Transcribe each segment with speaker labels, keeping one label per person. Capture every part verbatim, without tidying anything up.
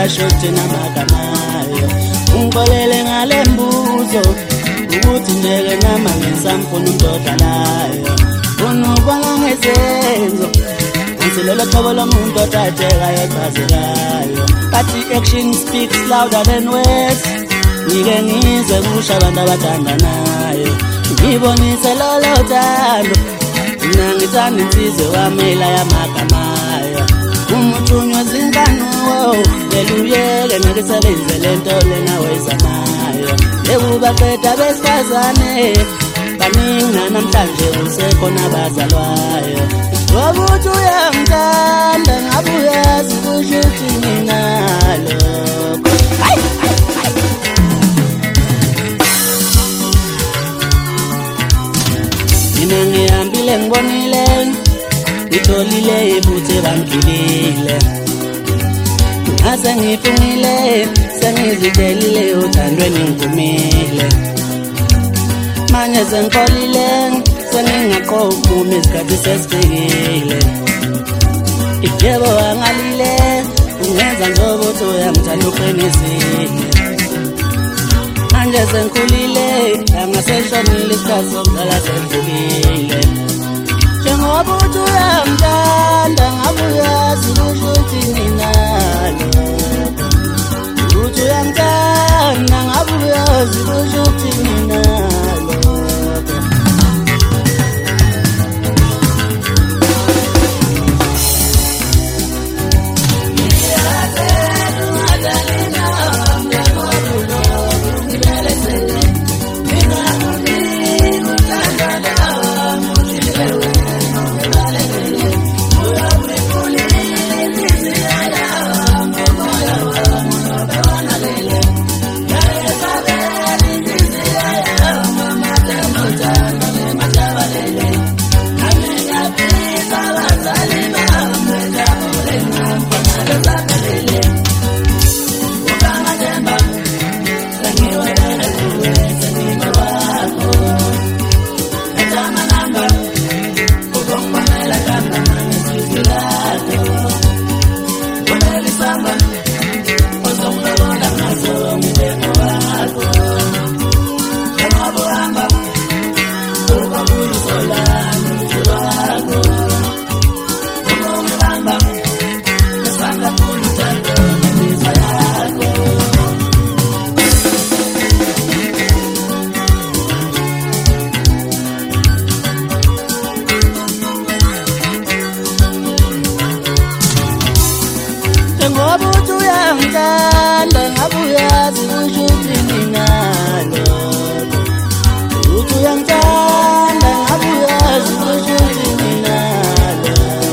Speaker 1: uyasho thina magamayo ungolele ngalembuzo ukuthi njeke nama ngisamfuna umdodalayo unubona ngezenzo Ansilolo hlobo lomuntu otatekayo ochazekayo But action speaks louder than words Ngike ngizwe kusho abantu abathandanayo Ngibonise lolo thando Mina ngithanda insizwe wamela yamagamayo Umuthunywa zinkanuwo Leluyeke ngisebenze lento lena wezamayo Ekubaqeda besifazane Baningi namhlanje usekhona abazalwayo Wokuthi uyangithanda ngabe uyazi kusho ukuthi nginalo Hayi Mina ngihambile ngibonile ngitholile ibuthe bangilile Ase ngifungile sengizitelile uthandweni ngivumile Manje sengikholile sengingaqophuma isikhathi sesifikile Ijebo angalile ungenza njengokuthi uyangithanda uqinisile Manje sengikhulile angaseshonile isikhathi sokuqala sendlulile Njengoba uthi uyangithanda ngabe uyazi kusho ukuthi nginalo Uthi uyangithanda ngabe uyazi kusho ukuthi nginalo Ngoba uthi uyangithanda ngabe uyazi kusho ukuthi nginalo Uthi uyangithanda ngabe uyazi kusho ukuthi nginalo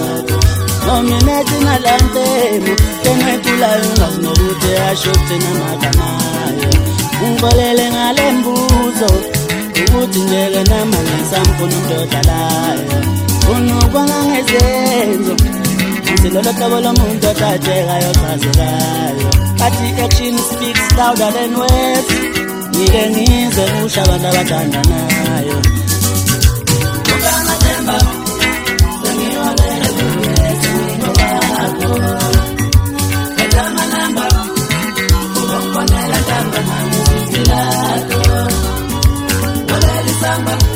Speaker 1: Nomina thina lantemu tenetulayo ngazi nokuthi yasho thina magamayo Ungolele ngalembuzo ukuthi njeke nama ngisamfuna umdodalayo Unubona ngezenzo Ansilolo hlobo lomuntu otatekayo ochazekayo But action speaks louder than words Ngike ngizwe kusho abantu abathandanayo Ukamathemba sengiwabele kuwe sengingowakho Ethama namba Ubongonela tamba nami sizilakho Wolele samba